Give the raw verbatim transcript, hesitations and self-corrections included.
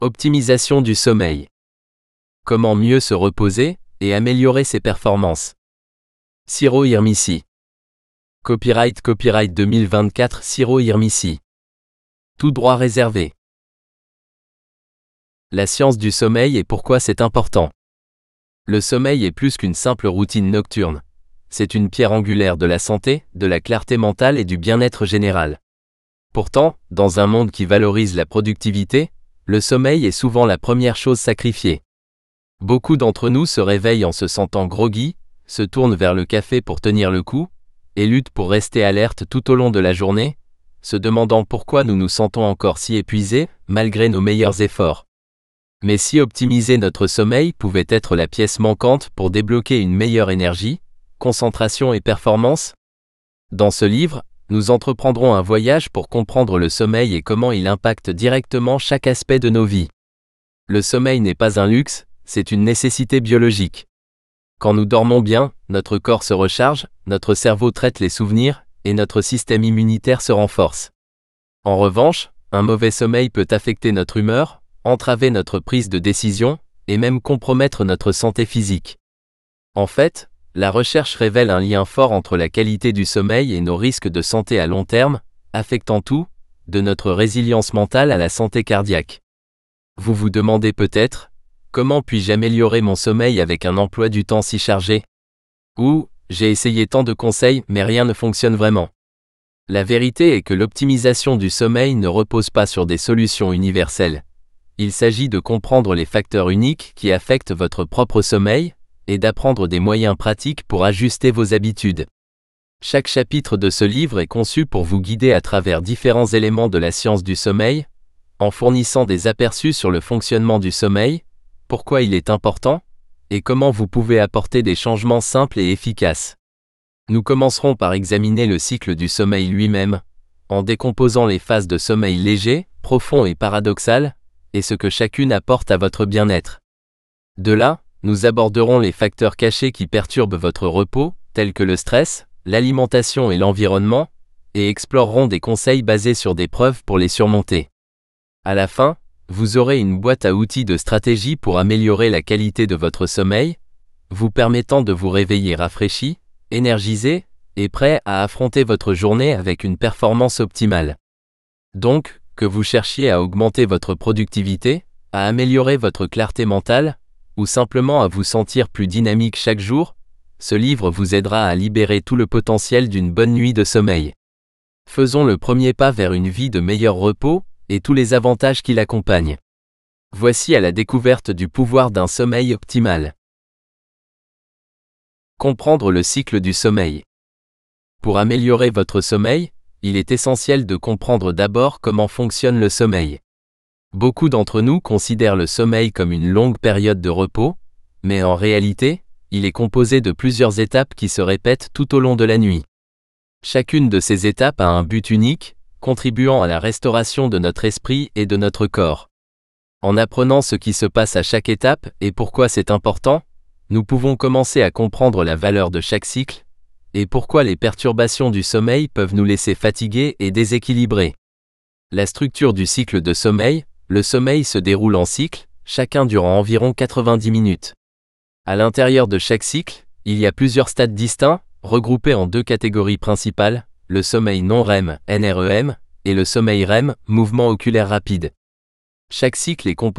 Optimisation du sommeil. Comment mieux se reposer et améliorer ses performances. Ciro Hirmissi. Copyright Copyright deux mille vingt-quatre Ciro Hirmissi. Tout droit réservé. La science du sommeil et pourquoi c'est important. Le sommeil est plus qu'une simple routine nocturne. C'est une pierre angulaire de la santé, de la clarté mentale et du bien-être général. Pourtant, dans un monde qui valorise la productivité, le sommeil est souvent la première chose sacrifiée. Beaucoup d'entre nous se réveillent en se sentant groggy, se tournent vers le café pour tenir le coup, et luttent pour rester alertes tout au long de la journée, se demandant pourquoi nous nous sentons encore si épuisés, malgré nos meilleurs efforts. Mais si optimiser notre sommeil pouvait être la pièce manquante pour débloquer une meilleure énergie, concentration et performance? Dans ce livre, nous entreprendrons un voyage pour comprendre le sommeil et comment il impacte directement chaque aspect de nos vies. Le sommeil n'est pas un luxe, c'est une nécessité biologique. Quand nous dormons bien, notre corps se recharge, notre cerveau traite les souvenirs, et notre système immunitaire se renforce. En revanche, un mauvais sommeil peut affecter notre humeur, entraver notre prise de décision, et même compromettre notre santé physique. En fait, la recherche révèle un lien fort entre la qualité du sommeil et nos risques de santé à long terme, affectant tout, de notre résilience mentale à la santé cardiaque. Vous vous demandez peut-être, comment puis-je améliorer mon sommeil avec un emploi du temps si chargé? Ou, j'ai essayé tant de conseils mais rien ne fonctionne vraiment. La vérité est que l'optimisation du sommeil ne repose pas sur des solutions universelles. Il s'agit de comprendre les facteurs uniques qui affectent votre propre sommeil, et d'apprendre des moyens pratiques pour ajuster vos habitudes. Chaque chapitre de ce livre est conçu pour vous guider à travers différents éléments de la science du sommeil, en fournissant des aperçus sur le fonctionnement du sommeil, pourquoi il est important, et comment vous pouvez apporter des changements simples et efficaces. Nous commencerons par examiner le cycle du sommeil lui-même, en décomposant les phases de sommeil léger, profond et paradoxal, et ce que chacune apporte à votre bien-être. De là, nous aborderons les facteurs cachés qui perturbent votre repos, tels que le stress, l'alimentation et l'environnement, et explorerons des conseils basés sur des preuves pour les surmonter. À la fin, vous aurez une boîte à outils de stratégie pour améliorer la qualité de votre sommeil, vous permettant de vous réveiller rafraîchi, énergisé, et prêt à affronter votre journée avec une performance optimale. Donc, que vous cherchiez à augmenter votre productivité, à améliorer votre clarté mentale, ou simplement à vous sentir plus dynamique chaque jour, ce livre vous aidera à libérer tout le potentiel d'une bonne nuit de sommeil. Faisons le premier pas vers une vie de meilleur repos, et tous les avantages qui l'accompagnent. Voici à la découverte du pouvoir d'un sommeil optimal. Comprendre le cycle du sommeil. Pour améliorer votre sommeil, il est essentiel de comprendre d'abord comment fonctionne le sommeil. Beaucoup d'entre nous considèrent le sommeil comme une longue période de repos, mais en réalité, il est composé de plusieurs étapes qui se répètent tout au long de la nuit. Chacune de ces étapes a un but unique, contribuant à la restauration de notre esprit et de notre corps. En apprenant ce qui se passe à chaque étape et pourquoi c'est important, nous pouvons commencer à comprendre la valeur de chaque cycle, et pourquoi les perturbations du sommeil peuvent nous laisser fatigués et déséquilibrés. La structure du cycle de sommeil. Le sommeil se déroule en cycle, chacun durant environ quatre-vingt-dix minutes. À l'intérieur de chaque cycle, il y a plusieurs stades distincts, regroupés en deux catégories principales, le sommeil non R E M, N R E M, et le sommeil R E M, mouvement oculaire rapide. Chaque cycle est composé